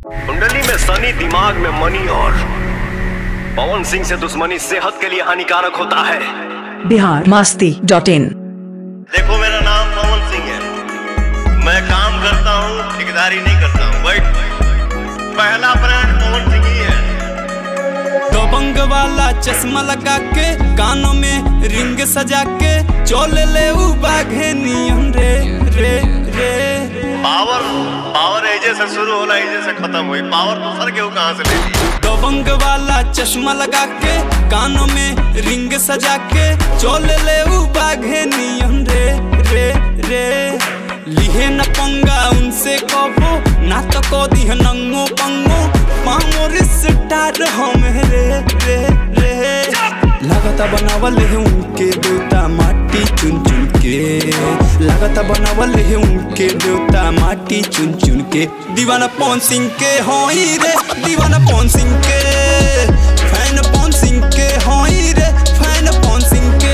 कुंडली में शनि, दिमाग में मनी और पवन सिंह से दुश्मनी सेहत के लिए हानिकारक होता है। biharmasti.in। देखो मेरा नाम पवन सिंह है, मैं काम करता हूँ, ठेकेदारी नहीं करता हूँ। पहला ब्रांड पवन सिंह ही है। दबंग वाला चश्मा लगा के, कानों में रिंग सजा के, चोले ले बाघे नियम रे रे रे। पावर एजे से शुरू होला, एजे से खत्म हुई। पावर दूसर के कहाँ से ले? दबंग वाला चश्मा लगा के, कानों में रिंग सजा के, चोले ले बाघे नियम रे रे रे। लिहे न पंगा उनसे कबो, ना तो को दिह नंगो पंगो, पामोरिस स्टार हम रे रे रे। लगता बनावल है उनके देवता माटी चुन चुन के, लगता बनावल है उनके देवता माटी चुन चुन के। दीवाना पवन सिंह के होई रे, दीवाना पवन सिंह के, फैन पवन सिंह के होई रे, फैन पवन सिंह के।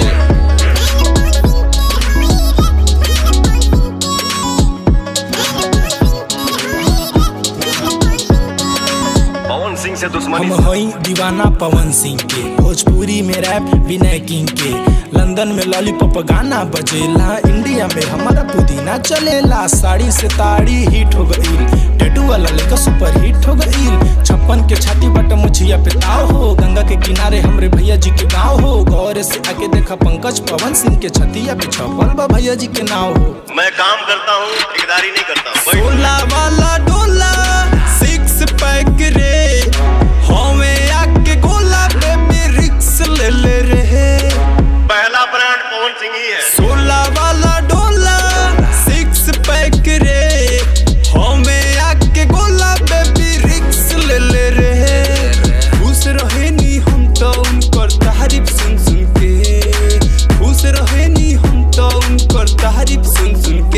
से दुश्मनी हम होई दीवाना पवन सिंह के, भोजपुरी में रैप विनय किंग के, लंदन में लॉलीपॉप गाना बजेला, इंडिया में हमारा पुदीना चलेला। साड़ी से ताड़ी हिट हो गई, टैटू वाला लेकर सुपर हिट हो गई। 56 के छाती बट मुछिया पे ताव हो, गंगा के किनारे हमरे भैया जी के गाँव हो। गौर से आके देखा पंकज पवन सिंह के छतिया पे छपल बा भैया जी के नाव हो। मैं काम करता हूँ, ठेकेदारी नहीं करता हूँ। 16 वाला डोला 6 पैक रे, हमें आके गोला बेबी रिक्स ले ले रहे। पहला ब्रांड पवन सिंह ही है। 16 वाला डोला 6 पैक रे, हमें आके गोला बेबी रिक्स ले ले रहे। खुश रहे नी हम तो उनकर तारीफ सुन सुन के, खुश रहे नी हम तो उनकर तारीफ सुन सुन के।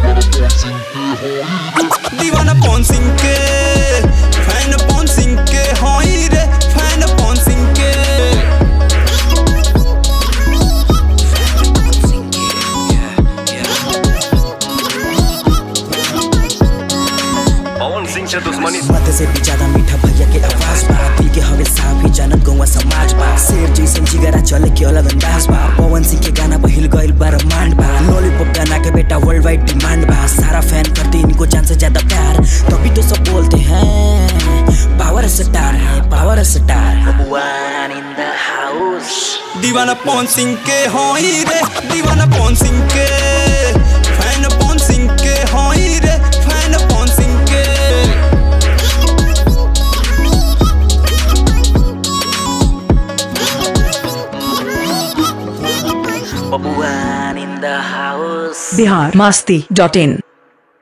दीवाना पवन सिंह के, फैन पवन सिंह के होई रे, फैन पवन सिंह के। पवन सिंह से दुश्मनी मत से भी ज्यादा मीठा भैया के आवाज बा, दिल के हवे साफी जानत गौवा समाज बा। शेर जैसन जिगरा चले के अलग अंदाज बा, पवन सिंह के गाना बहिल गइल ब्रह्मांड बा। लॉलीपॉप गाना के बेटा वर्ल्ड वाइड डिमांड बा, सारा फैन करते इनको जान से ज्यादा प्यार, तभी तो सब बोलते हैं पावर स्टार है, पावर स्टार। भगवान इन द हाउस। दीवाना पवन सिंह के होई रे, दीवाना पवन सिंह के, फैन पवन सिंह के होई रे, फैन पवन सिंह के। भगवान इन द हाउस। biharmasti.in।